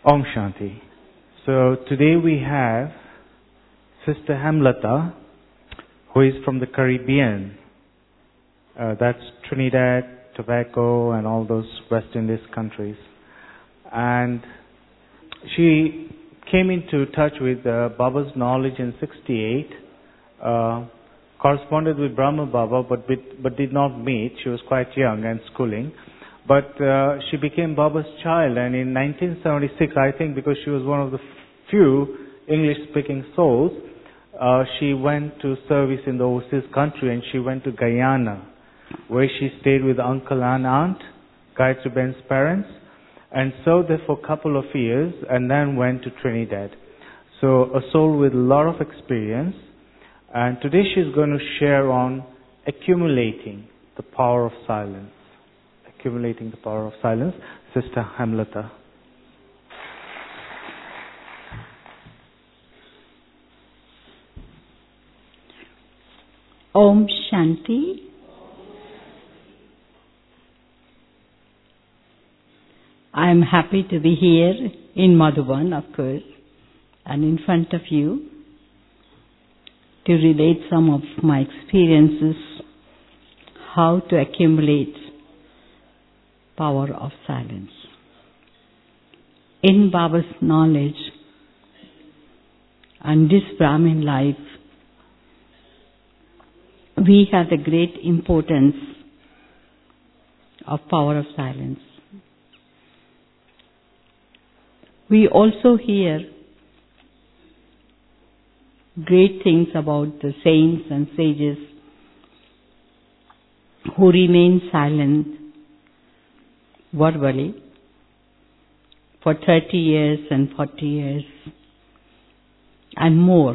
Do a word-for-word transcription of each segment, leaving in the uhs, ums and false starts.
Om Shanti. So today we have Sister Hemlata, who is from the Caribbean. Uh, that's Trinidad, Tobago, and all those West Indies countries. And she came into touch with uh, Baba's knowledge in sixty-eight, uh, corresponded with Brahma Baba, but, bit, but did not meet. She was quite young and schooling. But uh, she became Baba's child, and in nineteen seventy-six, I think because she was one of the few English-speaking souls, uh, she went to service in the overseas country, and she went to Guyana, where she stayed with uncle and aunt, Gayatri Ben's parents, and served there for a couple of years, and then went to Trinidad. So a soul with a lot of experience, and today she's going to share on accumulating the power of silence. Accumulating the power of silence. Sister Hemlata. Om Shanti. I am happy to be here in Madhuban, of course, and in front of you to relate some of my experiences, how to accumulate power of silence. In Baba's knowledge and this Brahmin life, we have the great importance of power of silence. We also hear great things about the saints and sages who remain silent verbally for thirty years and forty years and more.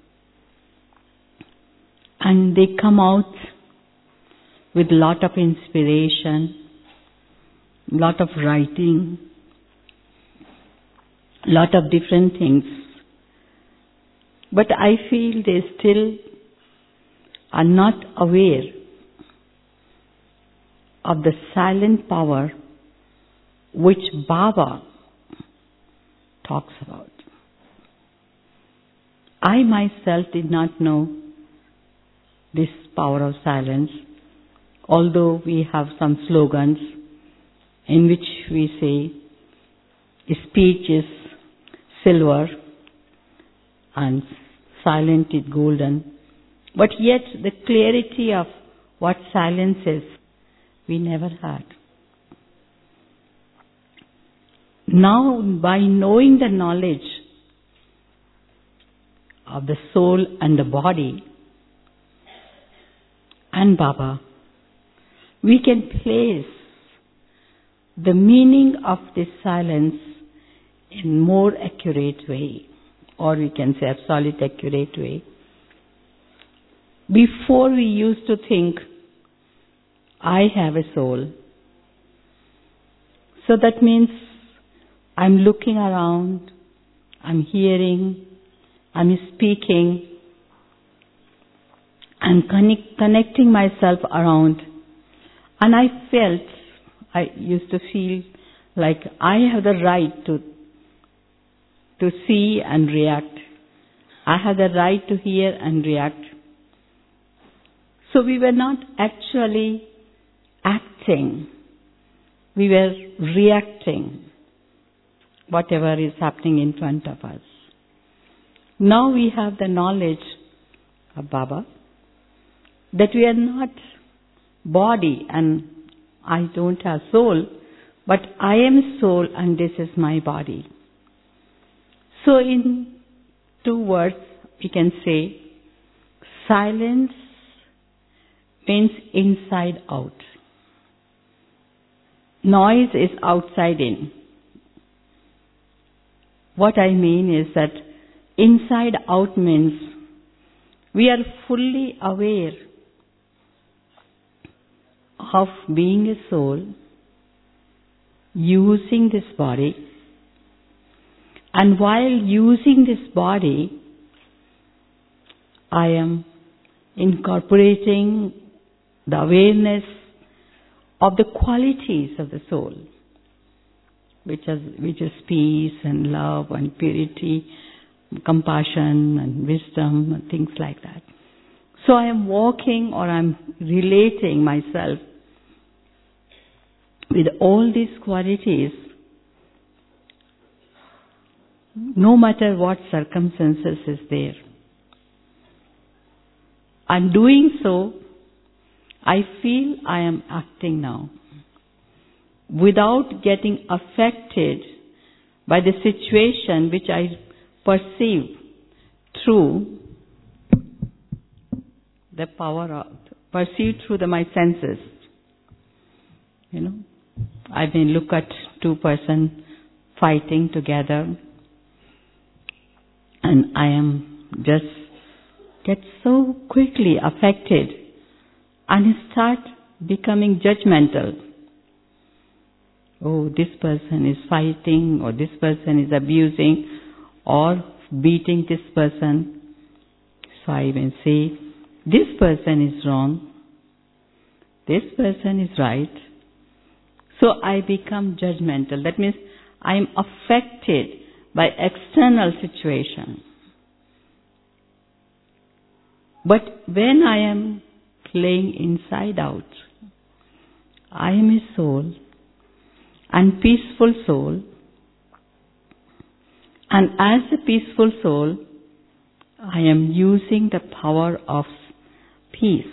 And they come out with a lot of inspiration, lot of writing, lot of different things. But I feel they still are not aware of the silent power which Baba talks about. I myself did not know this power of silence, although we have some slogans in which we say, speech is silver and silent is golden. But yet the clarity of what silence is, we never had. Now, by knowing the knowledge of the soul and the body and Baba, we can place the meaning of this silence in more accurate way, or we can say absolute accurate way. Before we used to think, I have a soul. So that means I'm looking around, I'm hearing, I'm speaking, I'm connect, connecting myself around. And I felt, I used to feel like I have the right to, to see and react. I have the right to hear and react. So we were not actually acting. We were reacting whatever is happening in front of us. Now we have the knowledge of Baba that we are not body and I don't have soul, but I am soul and this is my body. So in two words we can say silence means inside out. Noise is outside in. What I mean is that inside out means we are fully aware of being a soul, using this body, and while using this body, I am incorporating the awareness of the qualities of the soul. which is, which is peace and love and purity, compassion and wisdom and things like that. So I am walking or I am relating myself with all these qualities, no matter what circumstances is there. I'm doing so, I feel I am acting now without getting affected by the situation which I perceive through the power of, perceive through the, my senses. You know, I may look at two persons fighting together and I am just get so quickly affected and start becoming judgmental. Oh, this person is fighting, or this person is abusing, or beating this person. So I may say, this person is wrong, this person is right. So I become judgmental. That means I am affected by external situation. But when I am playing inside out, I am a soul, and peaceful soul. And as a peaceful soul, I am using the power of peace.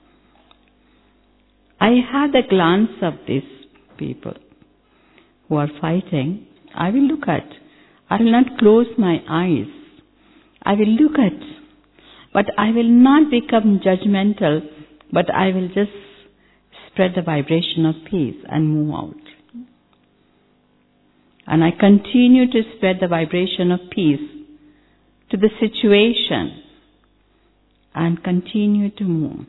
I had a glance of these people who are fighting. I will look at. I will not close my eyes. I will look at. But I will not become judgmental, but I will just spread the vibration of peace and move out. And I continue to spread the vibration of peace to the situation and continue to move.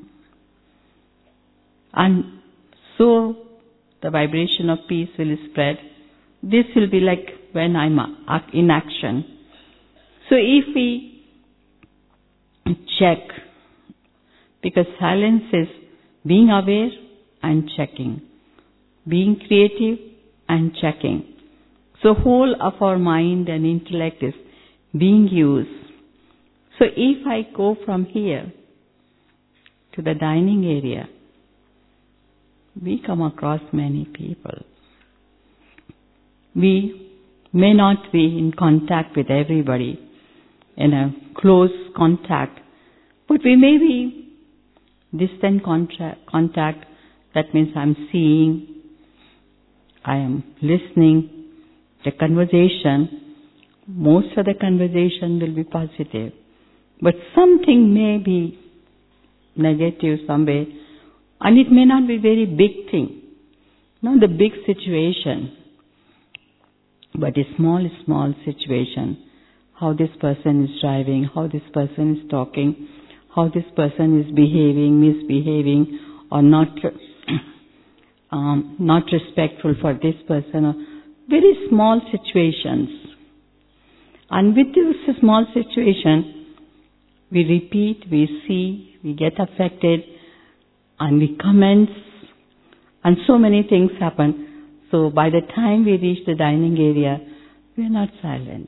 And so the vibration of peace will spread. This will be like when I'm in action. So if we check, because silence is being aware and checking, being creative and checking. So whole of our mind and intellect is being used. So if I go from here to the dining area, we come across many people. We may not be in contact with everybody, in a close contact, but we may be distant contact, contact. That means I'm seeing, I am listening. The conversation, most of the conversation will be positive, but something may be negative somewhere, and it may not be very big thing, not the big situation, but a small, small situation. How this person is driving, how this person is talking, how this person is behaving, misbehaving, or not, um, not respectful for this person. Or very small situations. And with this small situation, we repeat, we see, we get affected, and we comment, and so many things happen. So by the time we reach the dining area, we are not silent.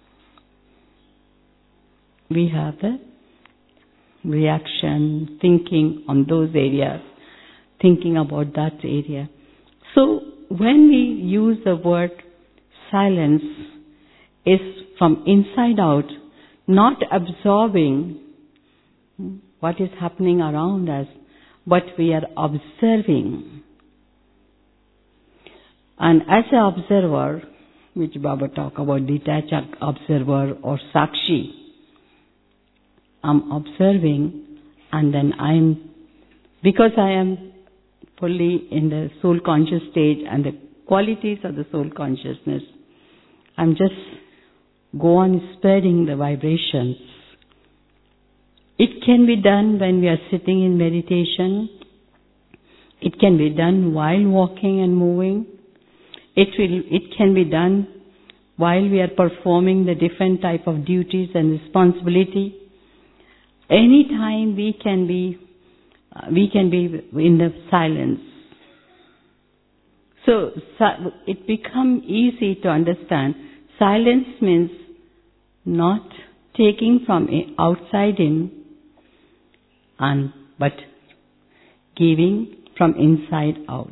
We have the reaction, thinking on those areas, thinking about that area. So when we use the word silence, is from inside out, not absorbing what is happening around us, but we are observing. And as an observer, which Baba talk about, detached observer or Sakshi, I'm observing, and then I'm, because I am fully in the soul conscious stage and the qualities of the soul consciousness, I'm just go on spreading the vibrations. It can be done when we are sitting in meditation. It can be done while walking and moving. It will. It can be done while we are performing the different type of duties and responsibility. Anytime we can be, uh, we can be in the silence. So it become easy to understand. Silence means not taking from outside in, and but giving from inside out.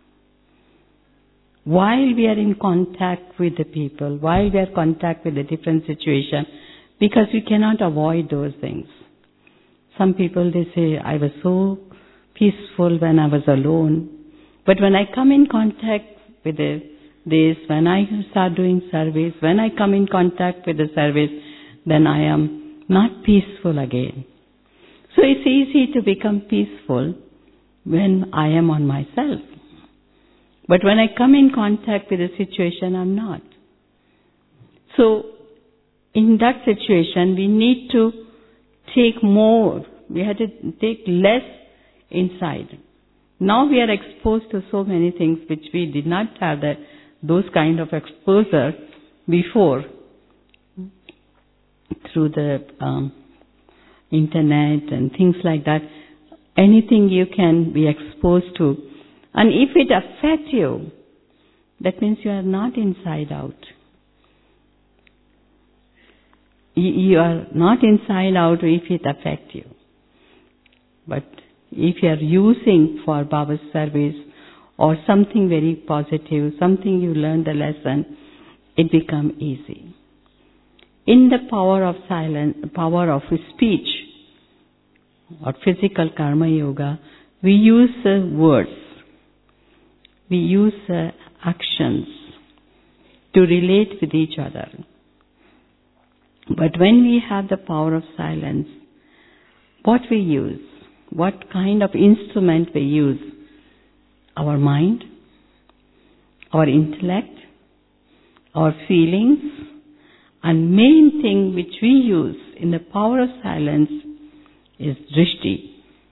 While we are in contact with the people, while we are in contact with the different situation, because we cannot avoid those things. Some people, they say, I was so peaceful when I was alone. But when I come in contact with the, this, when I start doing service, when I come in contact with the service, then I am not peaceful again. So it's easy to become peaceful when I am on myself. But when I come in contact with the situation, I'm not. So in that situation, we need to take more. We have to take less inside. Now we are exposed to so many things which we did not have that those kind of exposure before through the um, internet and things like that. Anything you can be exposed to. And if it affects you, that means you are not inside out. You are not inside out if it affects you. But if you are using for Baba's service or something very positive, something you learned the lesson, it becomes easy. In the power of silence, power of speech or physical karma yoga, we use uh, words, we use uh, actions to relate with each other. But when we have the power of silence, what we use, what kind of instrument we use? Our mind, our intellect, our feelings, and main thing which we use in the power of silence is drishti.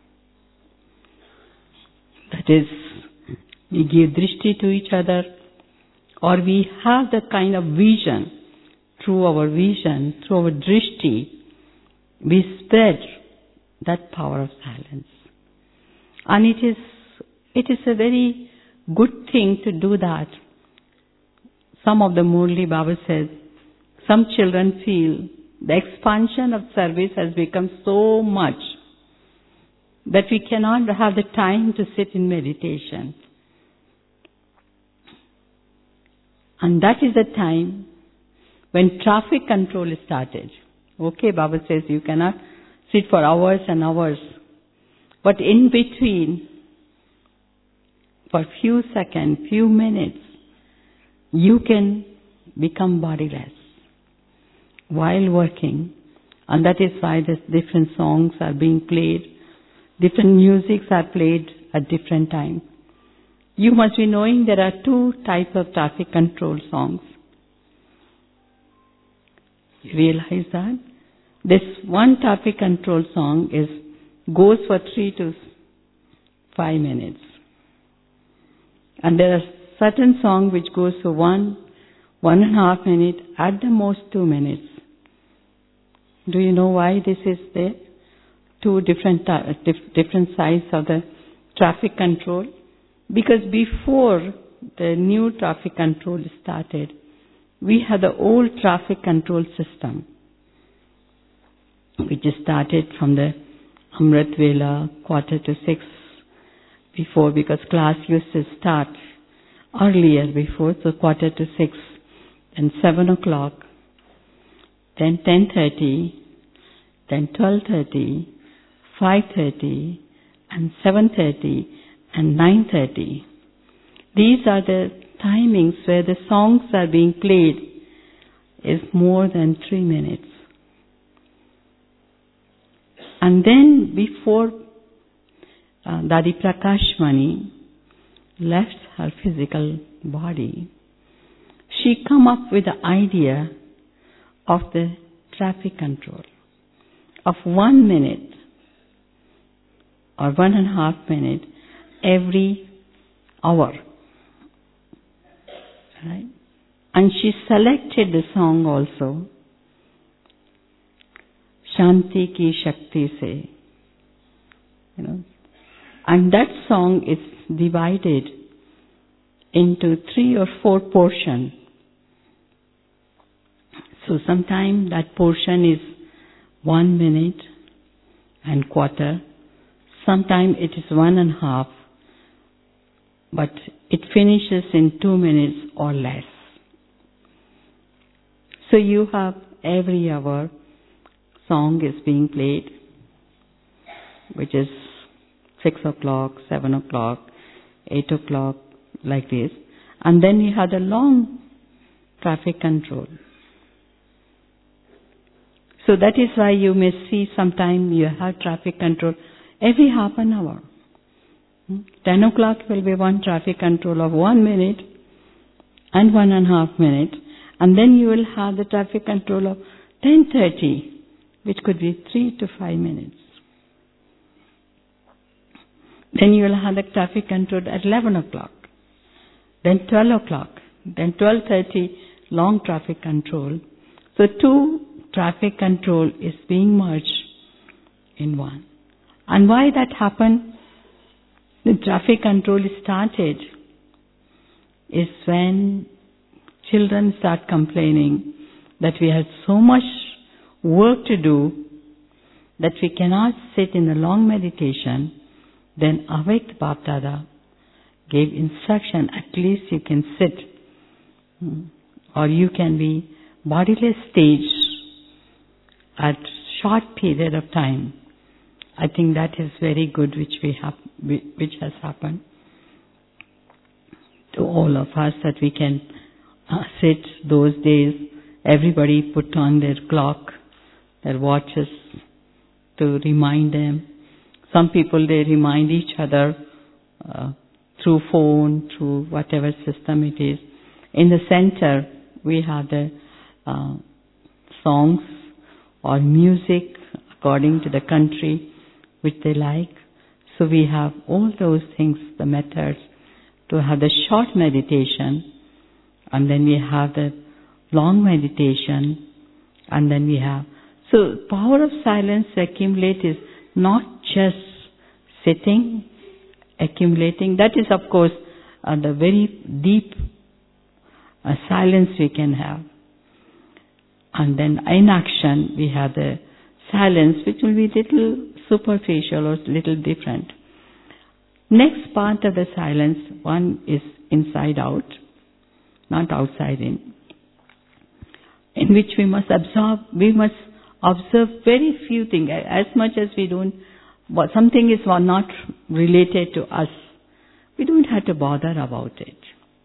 That is, we give drishti to each other, or we have the kind of vision. Through our vision, through our drishti, we spread that power of silence. And it is, it is a very good thing to do that. Some of the Murli Baba says, some children feel the expansion of service has become so much that we cannot have the time to sit in meditation. And that is the time when traffic control is started. Okay, Baba says you cannot sit for hours and hours. But in between, for few seconds, few minutes, you can become bodiless while working. And that is why the different songs are being played. Different musics are played at different times. You must be knowing there are two types of traffic control songs. You realize that? This one traffic control song is goes for three to five minutes. And there are certain songs which goes for one, one and a half minute, at the most two minutes. Do you know why this is there? Two different uh, dif- different sides of the traffic control. Because before the new traffic control started, we had the old traffic control system, which started from the Amrit Vela, quarter to six before, because class used to start earlier before, so quarter to six, then seven o'clock, then ten thirty, then twelve thirty, five thirty, and seven thirty, and nine thirty. These are the timings where the songs are being played is more than three minutes. And then before uh, Dadi Prakashmani left her physical body, she come up with the idea of the traffic control of one minute or one and a half minute every hour. Right? And she selected the song also, Shanti Ki Shakti Se. You know, and that song is divided into three or four portions. So sometime that portion is one minute and quarter. Sometime it is one and a half. But it finishes in two minutes or less. So you have every hour song is being played, which is six o'clock, seven o'clock, eight o'clock, like this. And then you have the long traffic control. So that is why you may see sometime you have traffic control every half an hour. Ten o'clock will be one traffic control of one minute and one and a half minute. And then you will have the traffic control of ten thirty, which could be three to five minutes. Then you will have the traffic control at eleven o'clock. Then twelve o'clock. Then twelve thirty, long traffic control. So two traffic control is being merged in one. And why that happened? The traffic control started is when children start complaining that we have so much work to do that we cannot sit in a long meditation. Then Avek Bap Dada gave instruction, at least you can sit or you can be bodiless stage at short period of time. I think that is very good which we have, which has happened to all of us, that we can uh, sit those days. Everybody put on their clock, their watches to remind them. Some people, they remind each other uh, through phone, through whatever system it is. In the center, we have the uh, songs or music according to the country which they like. So we have all those things, the methods, to have the short meditation, and then we have the long meditation, and then we have... So power of silence to accumulate is not just sitting, accumulating. That is, of course, uh, the very deep uh, silence we can have. And then in action, we have the silence, which will be little superficial or little different. Next part of the silence, one is inside out, not outside in, in which we must absorb, we must observe very few things, as much as we don't, but something is not related to us, we don't have to bother about it.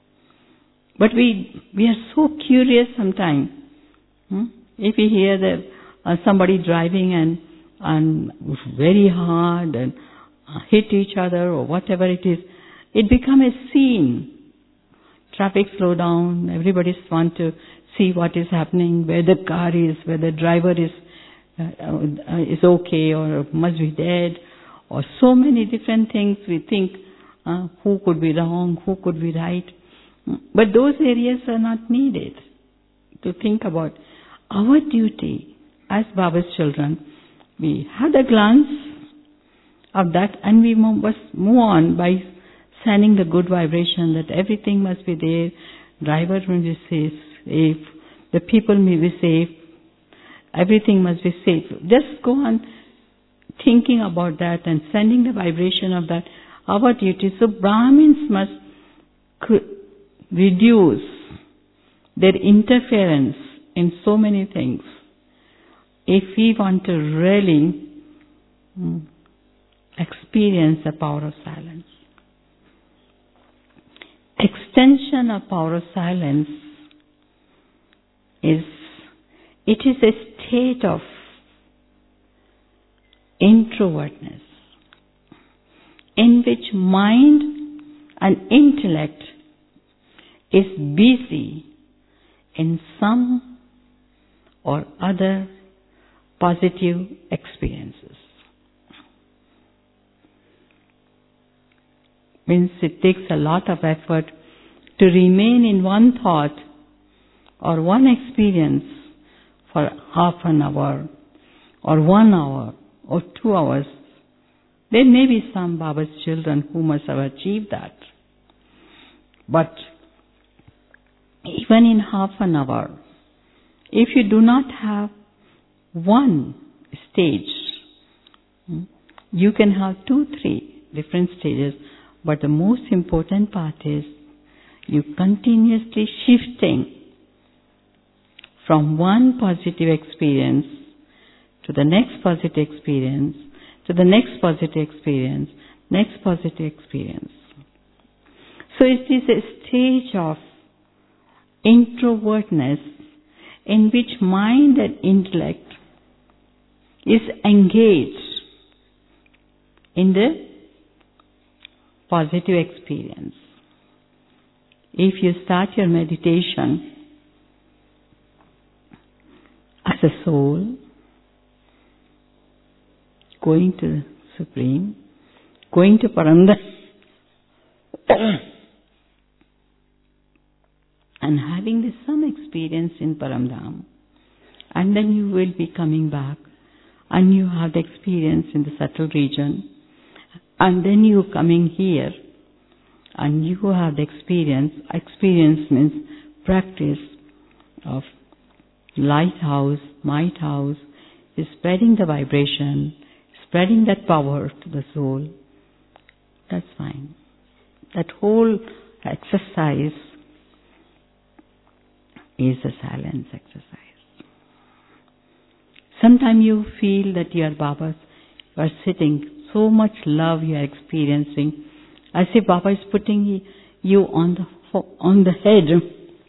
But we we are so curious sometimes. Hmm? If we hear that uh, somebody driving and and very hard and uh, hit each other or whatever it is, it becomes a scene. Traffic slow down, everybody wants to see what is happening, where the car is, where the driver is uh, uh, is okay or must be dead, or so many different things we think, uh, who could be wrong, who could be right. But those areas are not needed to think about. Our duty as Baba's children, we have the glance of that, and we must move on by sending the good vibration that everything must be there, driver must be safe, the people may be safe, everything must be safe. Just go on thinking about that and sending the vibration of that, our duty. So Brahmins must reduce their interference in so many things if we want to really mm, experience the power of silence. Extension of power of silence is, it is a state of introvertness in which mind and intellect is busy in some or other positive experiences. Means it takes a lot of effort to remain in one thought or one experience for half an hour or one hour or two hours. There may be some Baba's children who must have achieved that. But even in half an hour, if you do not have one stage, you can have two, three different stages, but the most important part is you continuously shifting from one positive experience to the next positive experience, to the next positive experience, next positive experience. So it is a stage of introvertness in which mind and intellect is engaged in the positive experience. If you start your meditation as a soul, going to the Supreme, going to Paramdham, and having the, some experience in Paramdham, and then you will be coming back, and you have the experience in the subtle region, and then you coming here, and you have the experience. Experience means practice of lighthouse, might house, is spreading the vibration, spreading that power to the soul. That's fine. That whole exercise is a silence exercise. Sometimes you feel that you are Baba, you are sitting, so much love you are experiencing, as if Baba is putting you on the on the head,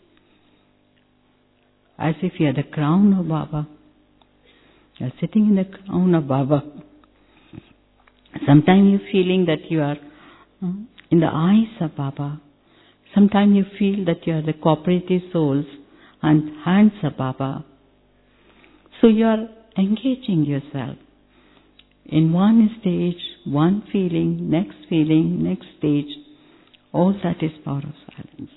as if you are the crown of Baba. You are sitting in the crown of Baba. Sometimes you feeling that you are in the eyes of Baba. Sometimes you feel that you are the cooperative souls and hands of Baba. So you are engaging yourself in one stage, one feeling, next feeling, next stage. All that is power of silence.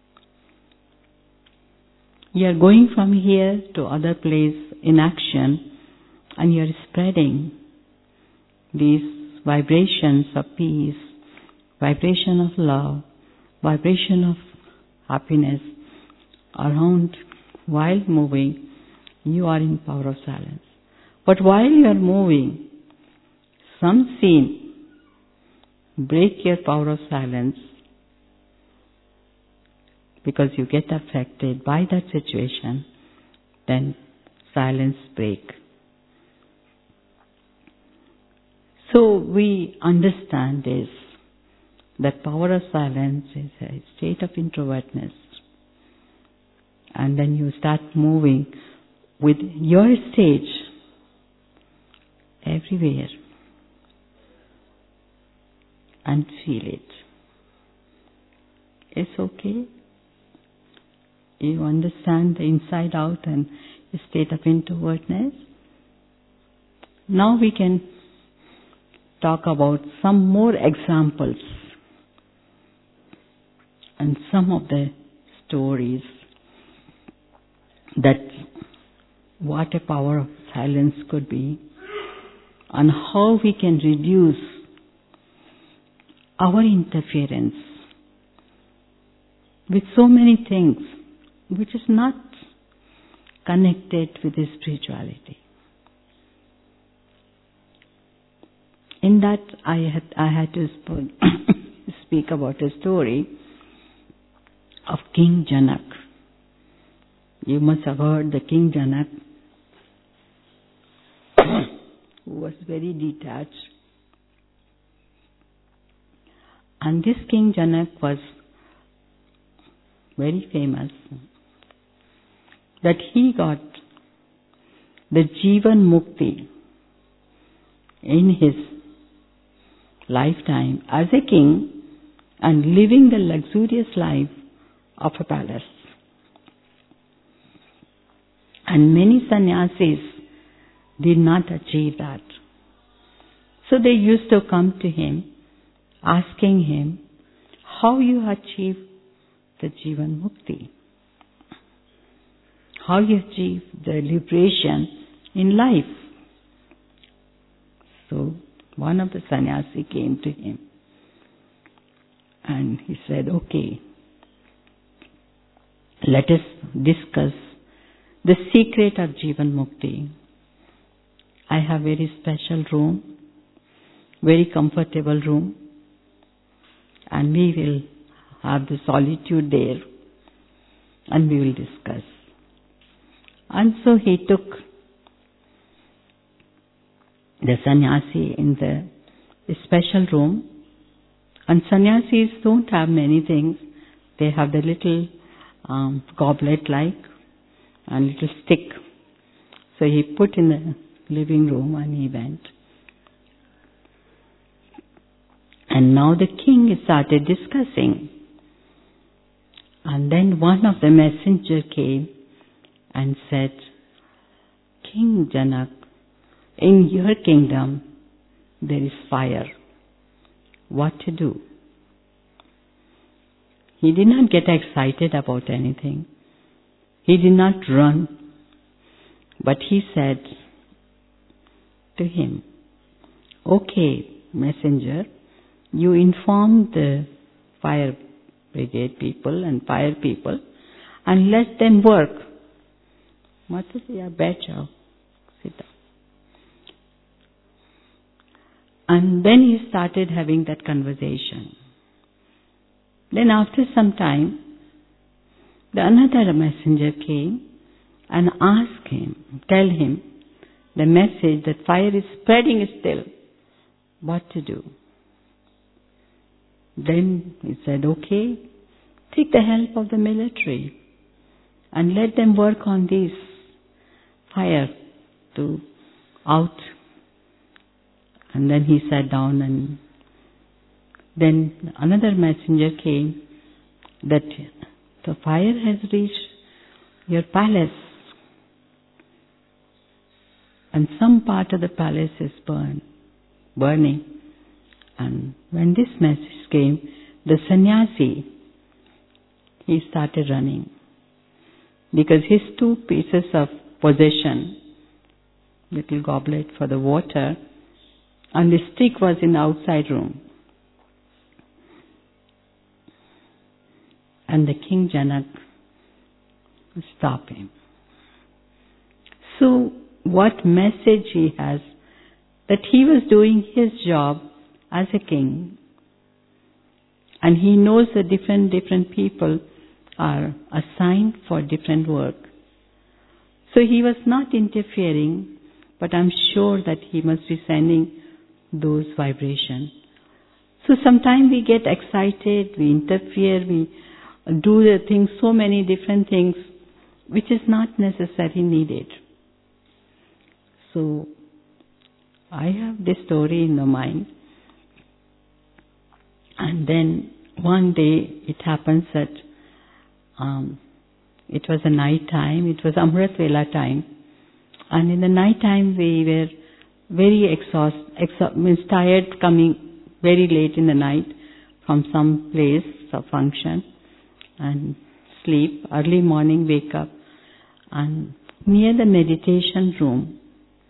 You are going from here to other place in action, and you are spreading these vibrations of peace, vibration of love, vibration of happiness around. While moving, you are in power of silence. But while you are moving, some scene break your power of silence, because you get affected by that situation, then silence break. So we understand this, that power of silence is a state of introvertness. And then you start moving with your stage everywhere and feel it. It's okay. You understand the inside out and the state of introvertness. Now we can talk about some more examples and some of the stories that what a power of silence could be, and how we can reduce our interference with so many things which is not connected with the spirituality. In that I had I had to sp- speak about a story of King Janak. You must have heard the King Janak, who was very detached. And this King Janak was very famous, that he got the Jivan Mukti in his lifetime as a king and living the luxurious life of a palace. And many sannyasis did not achieve that. So they used to come to him, asking him, how you achieve the Jivan Mukti? How you achieve the liberation in life? So one of the sannyasi came to him and he said, okay, let us discuss the secret of Jivan Mukti. I have very special room, very comfortable room, and we will have the solitude there, and we will discuss. And so he took the sannyasi in the special room, and sannyasis don't have many things. They have the little um, goblet-like and little stick. So he put in the living room and he went. And now the king started discussing. And then one of the messengers came and said, King Janak, in your kingdom there is fire. What to do? He did not get excited about anything. He did not run. But he said to him, okay, messenger, you inform the fire brigade people and fire people and let them work. Matasiya, bacha, sit down. And then he started having that conversation. Then after some time, the another messenger came and asked him, tell him the message that fire is spreading still. What to do? Then he said, okay, take the help of the military and let them work on this fire to out. And then he sat down, and then another messenger came that the fire has reached your palace and some part of the palace is burned, burning. And when this message came, the sannyasi, he started running because his two pieces of possession, little goblet for the water, and the stick was in the outside room. And the King Janak stopped him. So what message he has? That he was doing his job as a king, and he knows that different different people are assigned for different work. So he was not interfering, but I'm sure that he must be sending those vibrations. So sometimes we get excited, we interfere, we do the things, so many different things, which is not necessarily needed. So I have this story in the mind. And then one day it happens that um, it was a night time, it was Amrit Vela time. And in the night time we were very exhausted, exa- means tired, coming very late in the night from some place or function, and sleep, early morning wake up, and near the meditation room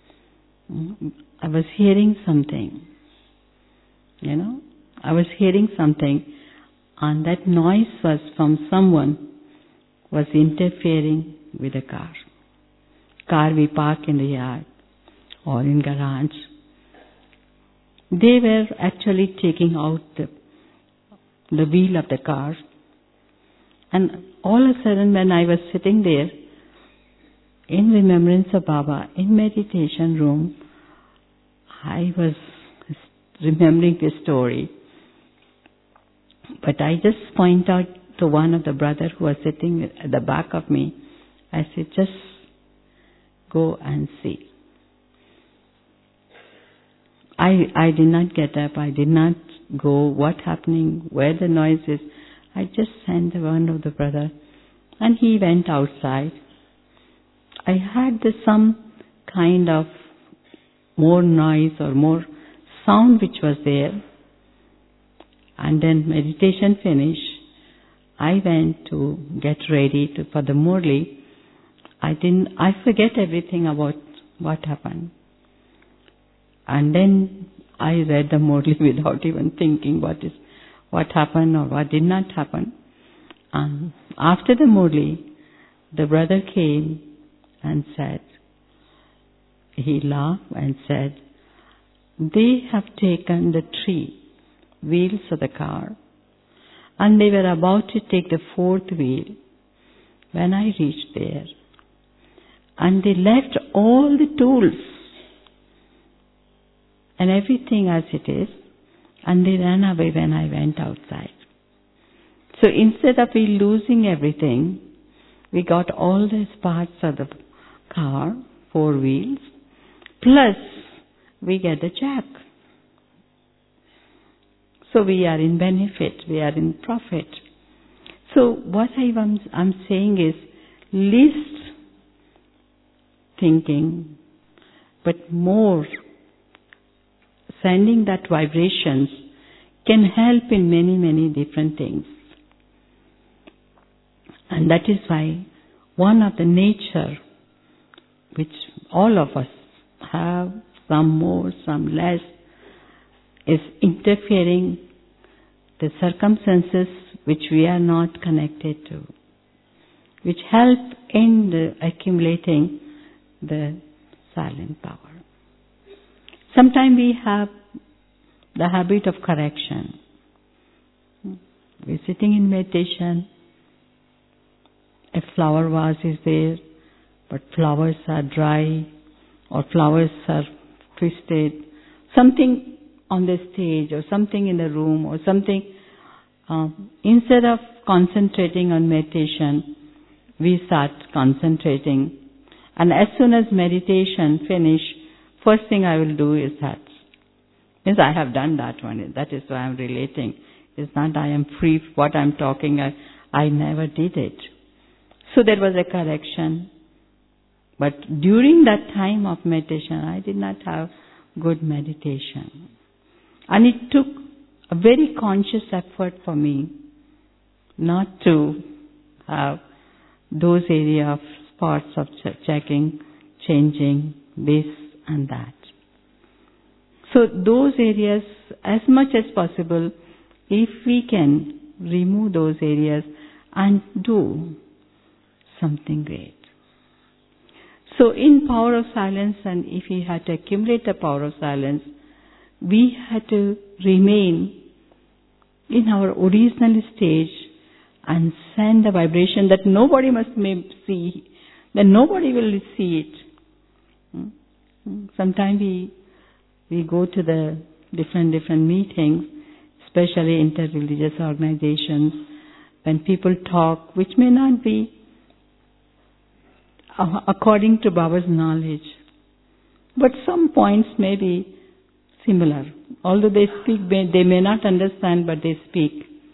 I was hearing something, you know, I was hearing something, and that noise was from someone was interfering with a car. Car we park in the yard or in garage. They were actually taking out the, the wheel of the car. And all of a sudden when I was sitting there in remembrance of Baba, in meditation room, I was remembering this story. But I just point out to one of the brothers who was sitting at the back of me. I said, just go and see. I I did not get up. I did not go. What happening? Where the noise is? I just sent one of the brother, and he went outside. I heard the, some kind of more noise or more sound which was there. And then meditation finished. I went to get ready to, for the Murli. I didn't. I forget everything about what happened. And then I read the Murli without even thinking what is, what happened or what did not happen. And after the Murli, the brother came and said, he laughed and said, they have taken the three wheels of the car and they were about to take the fourth wheel when I reached there. And they left all the tools and everything as it is, and they ran away when I went outside. So instead of we losing everything, we got all the parts of the car, four wheels, plus we get the jack. So we are in benefit, we are in profit. So what I am I'm saying is least thinking, but more sending that vibrations can help in many, many different things. And that is why one of the nature which all of us have, some more, some less, is interfering the circumstances which we are not connected to, which help in the accumulating the silent power. Sometimes we have the habit of correction. We're sitting in meditation, a flower vase is there, but flowers are dry or flowers are twisted. Something on the stage or something in the room or something. Uh, instead of concentrating on meditation, we start concentrating. And as soon as meditation finish, first thing I will do is that. Yes, I have done that one. That is why I am relating. It's not I am free. What I am talking, I, I never did it. So there was a correction. But during that time of meditation, I did not have good meditation. And it took a very conscious effort for me not to have those area of spots of checking, changing, this and that. So those areas, as much as possible, if we can remove those areas and do something great. So in power of silence, and if we had to accumulate the power of silence, we had to remain in our original stage and send the vibration that nobody must may see, that nobody will see it. Sometimes we we go to the different different meetings, especially interreligious organizations, when people talk, which may not be uh, according to Baba's knowledge, but some points may be similar. Although they speak, they may not understand, but they speak.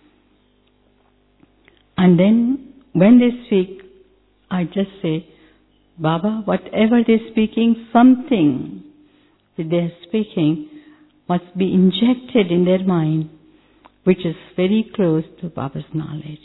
And then, when they speak, I just say, Baba, whatever they're speaking, something that they're speaking must be injected in their mind, which is very close to Baba's knowledge.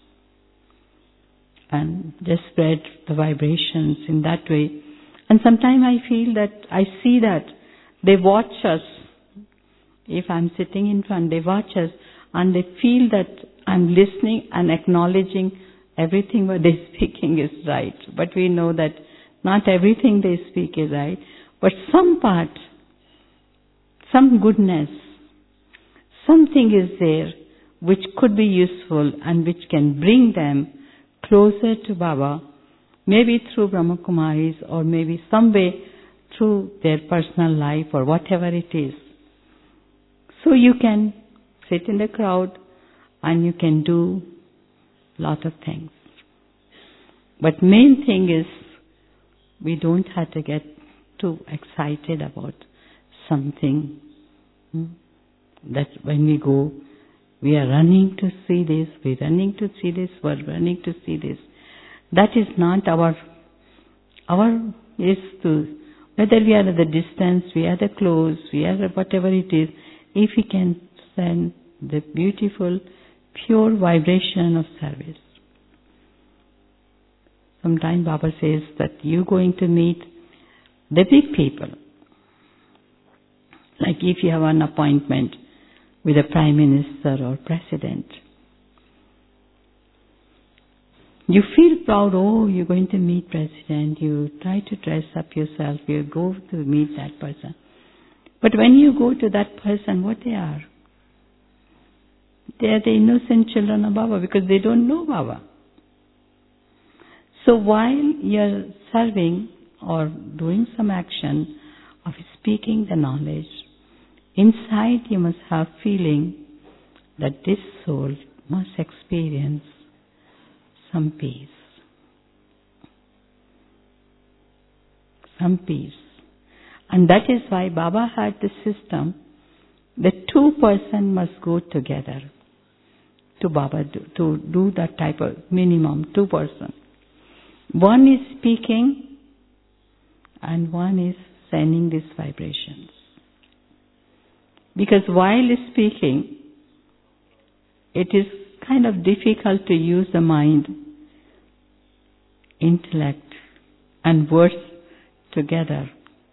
And just spread the vibrations in that way. And sometimes I feel that, I see that they watch us. If I'm sitting in front, they watch us and they feel that I'm listening and acknowledging everything what they're speaking is right. But we know that not everything they speak is right. But some part, some goodness, something is there which could be useful and which can bring them closer to Baba, maybe through Brahma Kumaris or maybe some way through their personal life or whatever it is. So you can sit in the crowd and you can do lot of things. But main thing is we don't have to get too excited about something. Hmm? That when we go, we are running to see this, we're running to see this, we're running to see this. That is not our, our is to, whether we are at the distance, we are at the close, we are at whatever it is, if we can send the beautiful, pure vibration of service. Sometimes Baba says that you're going to meet the big people. Like if you have an appointment with a prime minister or president. You feel proud, oh, you're going to meet President, you try to dress up yourself, you go to meet that person. But when you go to that person, what they are? They are the innocent children of Baba because they don't know Baba. So while you're serving or doing some action of speaking the knowledge, inside you must have feeling that this soul must experience some peace. Some peace. And that is why Baba had the system that two person must go together to Baba do, to do that type of minimum, two person. One is speaking and one is sending these vibrations. Because while speaking, it is kind of difficult to use the mind, intellect and words together.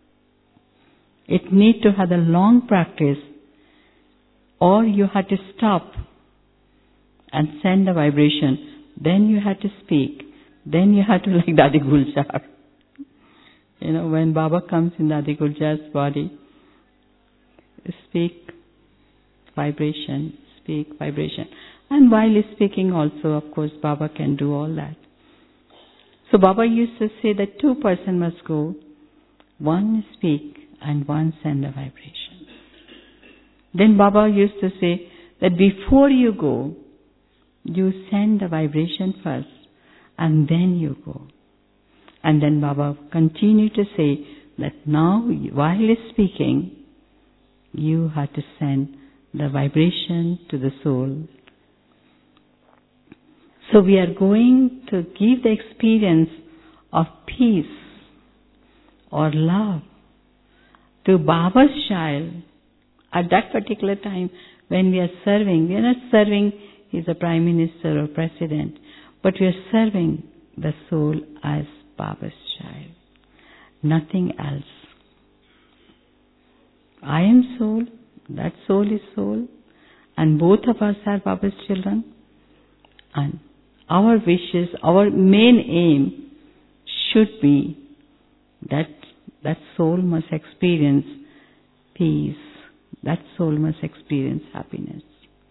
It needs to have a long practice, or you had to stop and send a vibration. Then you had to speak. Then you had to, like Dadi Gulzar. You know, when Baba comes in Dadi Gulzar's body, speak, vibration, speak, vibration. And while he's speaking also, of course, Baba can do all that. So Baba used to say that two person must go, one speak and one send a vibration. Then Baba used to say that before you go, you send the vibration first and then you go. And then Baba continued to say that now, while he's speaking, you have to send the vibration to the soul. So we are going to give the experience of peace or love to Baba's child at that particular time when we are serving. We are not serving he's a prime minister or president, but we are serving the soul as Baba's child. Nothing else. I am soul, that soul is soul, and both of us are Baba's children. And our wishes, our main aim should be that that soul must experience peace. That soul must experience happiness.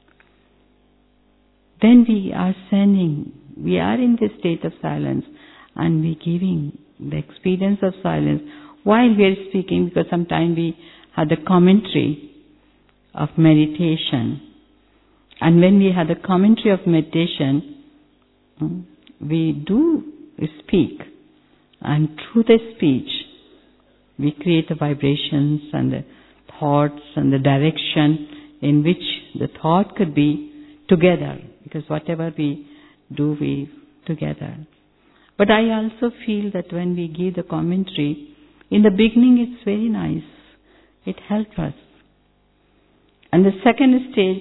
Then we are sending, we are in this state of silence and we giving the experience of silence while we are speaking, because sometimes we have the commentary of meditation. And when we have the commentary of meditation, we do speak, and through the speech we create the vibrations and the thoughts and the direction in which the thought could be together, because whatever we do, we together. But I also feel that when we give the commentary, in the beginning it's very nice. It helps us. And the second stage,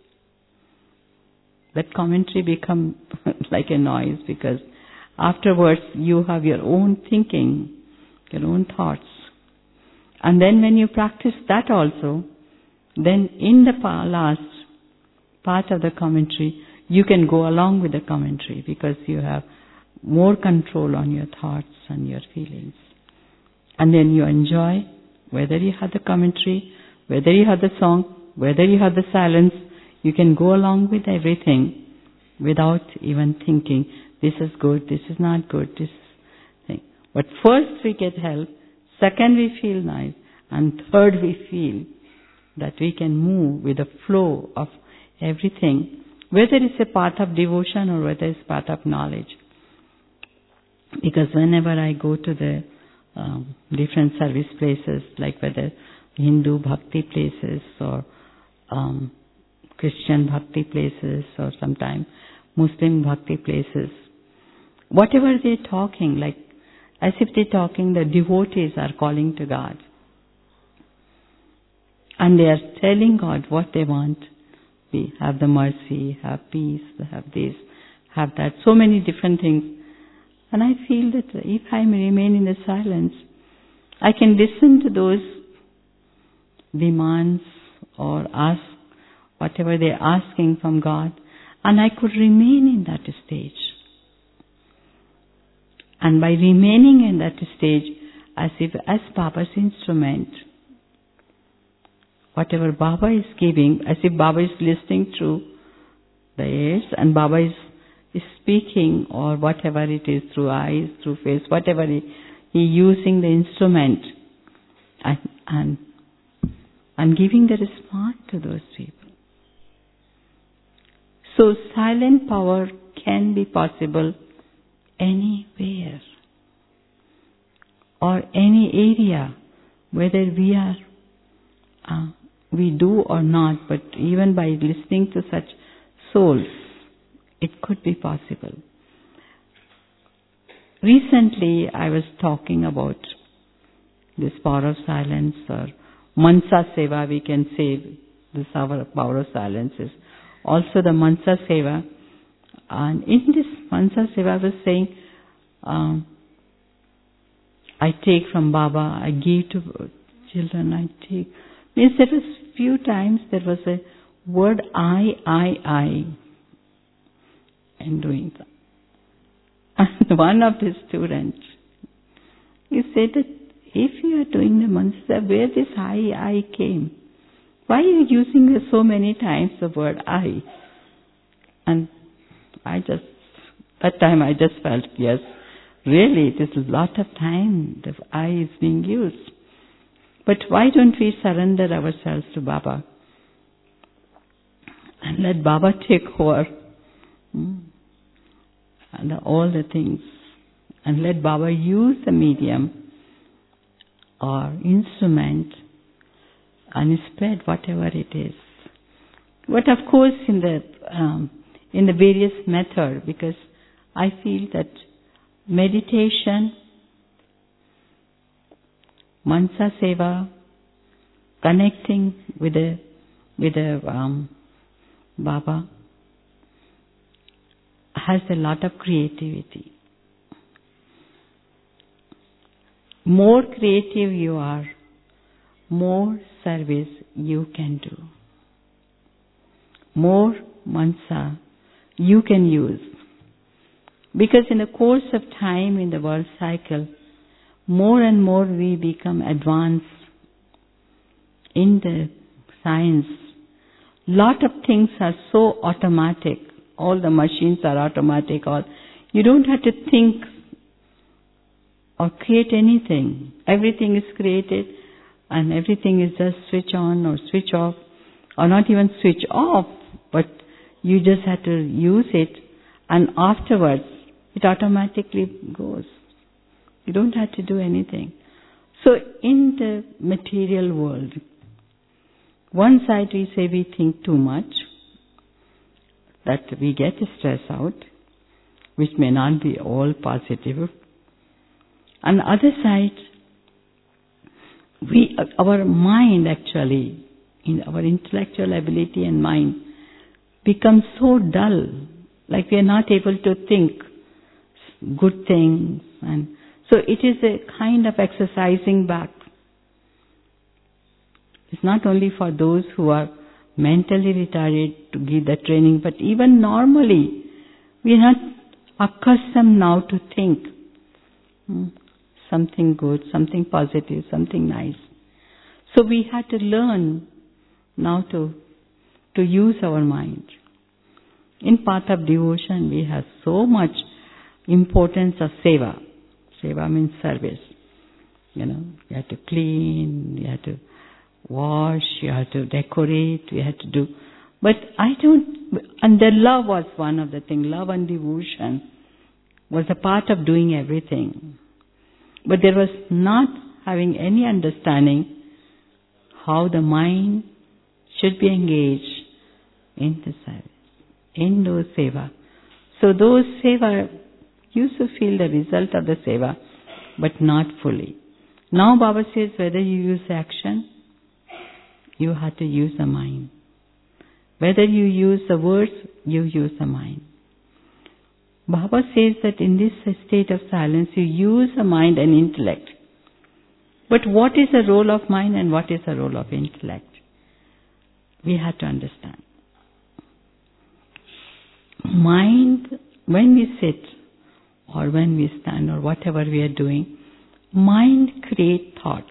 that commentary become like a noise, because afterwards you have your own thinking, your own thoughts. And then when you practice that also, then in the last part of the commentary, you can go along with the commentary because you have more control on your thoughts and your feelings. And then you enjoy, whether you have the commentary, whether you have the song, whether you have the silence, you can go along with everything without even thinking, this is good, this is not good, this thing. But first we get help, second we feel nice, and third we feel that we can move with the flow of everything, whether it's a part of devotion or whether it's part of knowledge. Because whenever I go to the um, different service places, like whether Hindu bhakti places or um, Christian bhakti places or sometimes Muslim bhakti places, whatever they're talking, like as if they're talking, the devotees are calling to God. And they are telling God what they want. We have the mercy, have peace, have this, have that, so many different things. And I feel that if I remain in the silence, I can listen to those demands or ask whatever they're asking from God, and I could remain in that stage. And by remaining in that stage, as if as Baba's instrument, whatever Baba is giving, as if Baba is listening through the ears and Baba is, is speaking, or whatever it is, through eyes, through face, whatever he, he using the instrument, and, and, and giving the response to those people. So silent power can be possible anywhere or any area, whether we are uh, we do or not, but even by listening to such souls, it could be possible. Recently, I was talking about this power of silence, or Mansa Seva, we can say this power of silence is also the Mansa Seva. And in this Mansa Seva, I was saying, um, I take from Baba, I give to children, I take. Means there was few times there was a word I, I, I in doing that. And one of the students, he said that if you are doing the mantra, where this I, I came? Why are you using so many times the word I? And I just, that time I just felt, yes, really it is a lot of time the I is being used. But why don't we surrender ourselves to Baba? And let Baba take over hmm, and all the things. And let Baba use the medium or instrument and spread whatever it is. But of course in the um, in the various methods, because I feel that meditation, Mansa Seva, connecting with the with the um, Baba has a lot of creativity. More creative you are, more service you can do. More Mansa you can use. Because in the course of time in the world cycle, more and more we become advanced in the science. Lot of things are so automatic. All the machines are automatic. All you don't have to think or create anything. Everything is created and everything is just switch on or switch off, or not even switch off, but you just have to use it, and afterwards it automatically goes. You don't have to do anything. So in the material world, one side we say we think too much, that we get stressed out, which may not be all positive. On the other side, we, our mind actually, in our intellectual ability and mind, becomes so dull, like we are not able to think good things. And so it is a kind of exercising back. It's not only for those who are mentally retarded to give the training, but even normally, we are not accustomed now to think hmm, something good, something positive, something nice. So we had to learn now to to use our mind. In path of devotion, we have so much importance of seva. Seva means service. You know, you have to clean, you have to wash, you have to decorate, you have to do. But I don't, and the love was one of the things. Love and devotion was a part of doing everything. But there was not having any understanding how the mind should be engaged in the service, in those seva. So those seva used to feel the result of the seva, but not fully. Now Baba says whether you use action, you have to use the mind. Whether you use the words, you use the mind. Baba says that in this state of silence, you use the mind and intellect. But what is the role of mind and what is the role of intellect? We have to understand. Mind, when we sit, or when we stand or whatever we are doing, mind creates thoughts.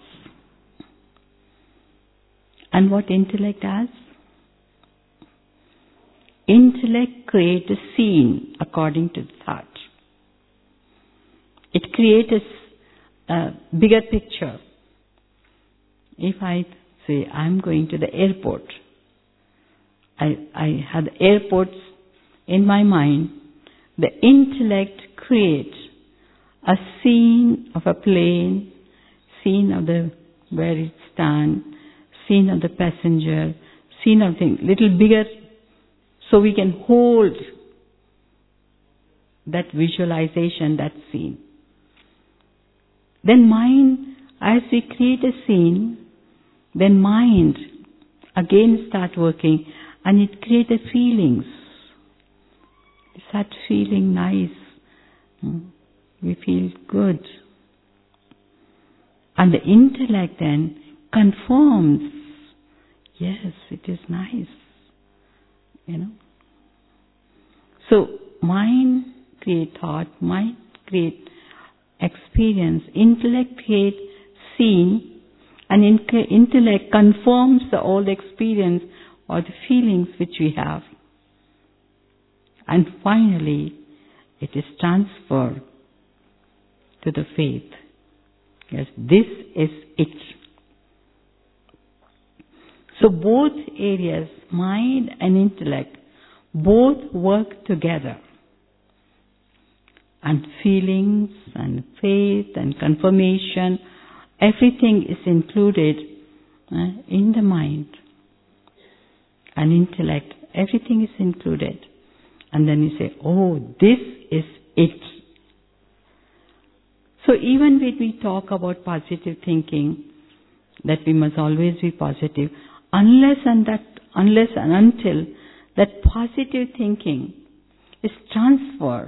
And what intellect does? Intellect creates a scene according to the thought. It creates a uh, bigger picture. If I say, I'm going to the airport, I, I have the airports in my mind, the intellect creates a scene of a plane, scene of the where it stands, scene of the passenger, scene of things, little bigger, so we can hold that visualization, that scene. Then mind, as we create a scene, then mind again start working and it creates feelings. We start feeling nice. We feel good. And the intellect then confirms, yes, it is nice. You know. So mind create thought, mind create experience, intellect create scene, and intellect confirms the old experience or the feelings which we have. And finally, it is transferred to the faith. Yes, this is it. So both areas, mind and intellect, both work together. And feelings and faith and confirmation, everything is included uh, in the mind. And intellect, everything is included. And then you say, oh, this is it. So even when we talk about positive thinking, that we must always be positive, unless and that, unless and until that positive thinking is transferred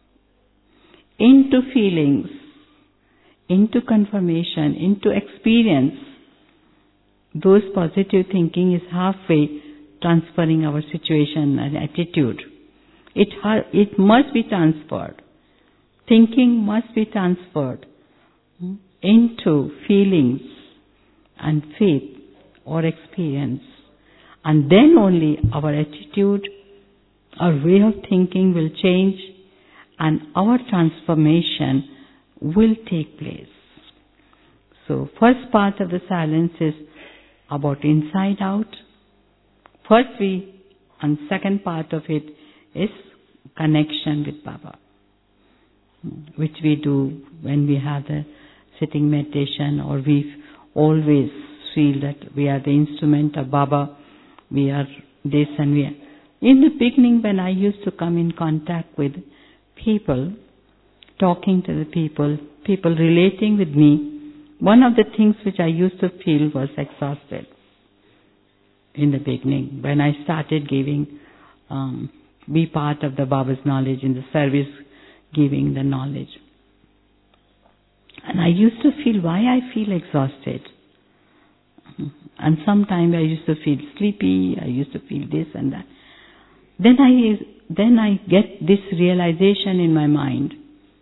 into feelings, into confirmation, into experience, those positive thinking is halfway transferring our situation and attitude. It, ha- it must be transferred. Thinking must be transferred into feelings and faith or experience. And then only our attitude, our way of thinking will change and our transformation will take place. So first part of the silence is about inside out. First we, and second part of it is connection with Baba, which we do when we have the sitting meditation, or we always feel that we are the instrument of Baba, we are this and we are. In the beginning, when I used to come in contact with people, talking to the people, people relating with me, one of the things which I used to feel was exhausted in the beginning, when I started giving, um, be part of the Baba's knowledge in the service, giving the knowledge. And I used to feel why I feel exhausted. And sometimes I used to feel sleepy, I used to feel this and that. Then I, then I get this realization in my mind.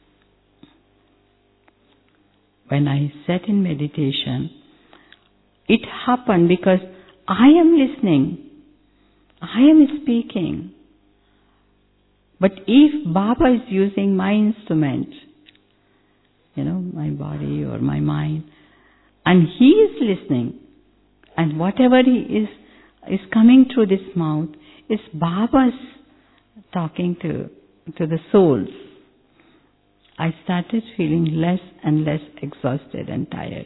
When I sat in meditation, it happened because I am listening, I am speaking. But if Baba is using my instrument, you know, my body or my mind, and he is listening, and whatever he is is coming through this mouth is Baba's talking to to the souls, I started feeling less and less exhausted and tired,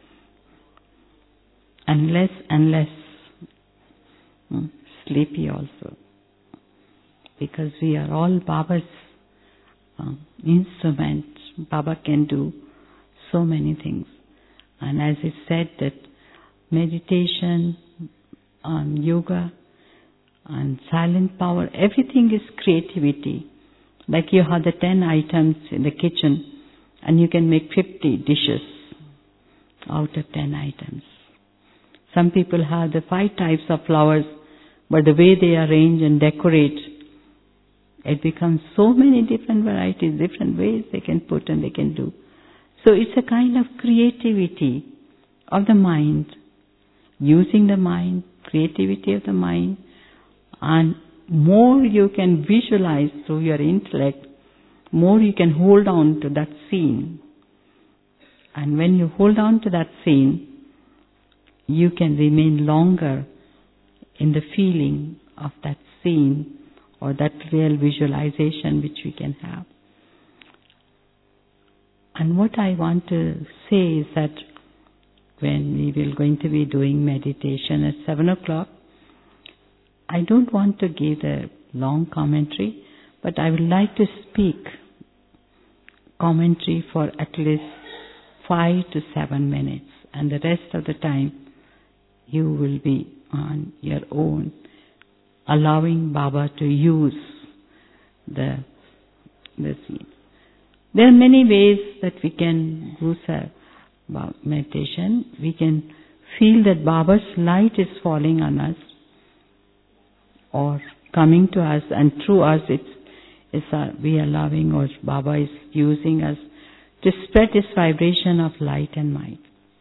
and less and less hmm, sleepy also. Because we are all Baba's uh, instrument. Baba can do so many things. And as it said that meditation, um, yoga, and silent power, everything is creativity. Like you have the ten items in the kitchen and you can make fifty dishes out of ten items. Some people have the five types of flowers, but the way they arrange and decorate it becomes so many different varieties, different ways they can put and they can do. So it's a kind of creativity of the mind, using the mind, creativity of the mind, and more you can visualize through your intellect, more you can hold on to that scene. And when you hold on to that scene, you can remain longer in the feeling of that scene or that real visualization which we can have. And what I want to say is that when we will going to be doing meditation at seven o'clock, I don't want to give the long commentary, but I would like to speak commentary for at least five to seven minutes, and the rest of the time you will be on your own, allowing Baba to use the the scene. There are many ways that we can use a meditation. We can feel that Baba's light is falling on us or coming to us, and through us it's, it's uh, we are loving, or Baba is using us to spread this vibration of light and might.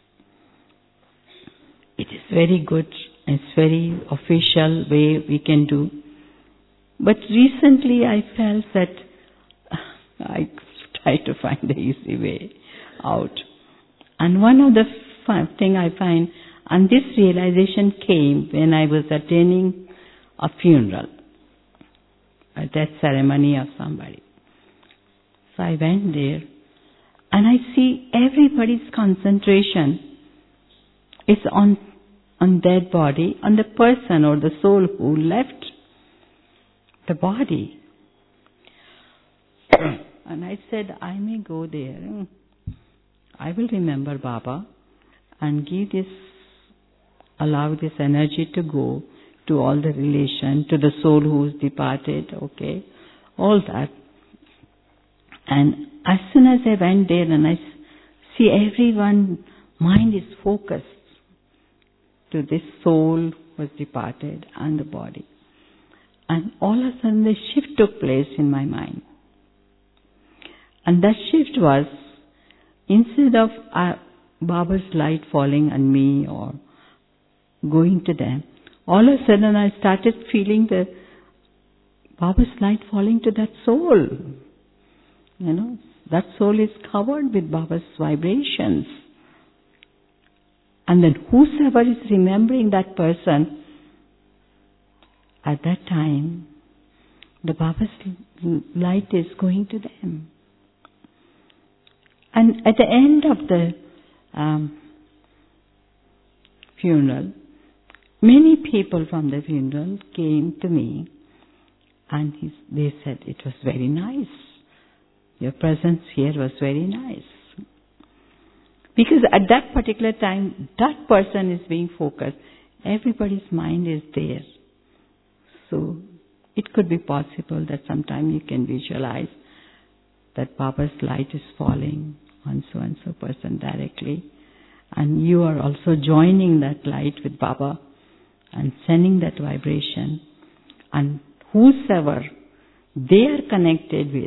It is very good, it's very official way we can do. But recently I felt that I try to find the easy way out. And one of the f- thing I find, and this realization came when I was attending a funeral, a death ceremony of somebody. So I went there, and I see everybody's concentration is on on dead body, on the person or the soul who left the body. And I said, I may go there. I will remember Baba and give this, allow this energy to go to all the relation, to the soul who is departed, okay, all that. And as soon as I went there and I see everyone, mind is focused to this soul who was departed and the body. And all of a sudden the shift took place in my mind. And that shift was, instead of uh, Baba's light falling on me or going to them, all of a sudden I started feeling the Baba's light falling to that soul. You know, that soul is covered with Baba's vibrations. And then whosoever is remembering that person, at that time, the Baba's light is going to them. And at the end of the um, funeral, many people from the funeral came to me, and he, they said, it was very nice. Your presence here was very nice. Because at that particular time, that person is being focused. Everybody's mind is there. So it could be possible that sometime you can visualize that Baba's light is falling on so-and-so person directly. And you are also joining that light with Baba and sending that vibration. And whosoever they are connected with,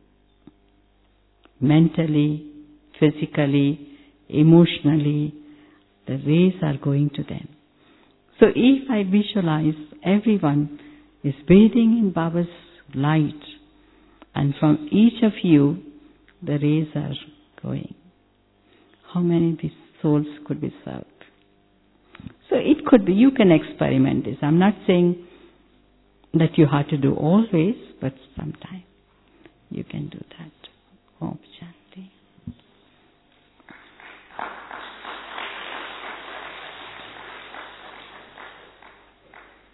mentally, physically, emotionally, the rays are going to them. So if I visualize everyone is bathing in Baba's light, and from each of you, the rays are going, how many these souls could be served? So it could be, you can experiment this. I'm not saying that you have to do always, but sometime you can do that. Om Shanti.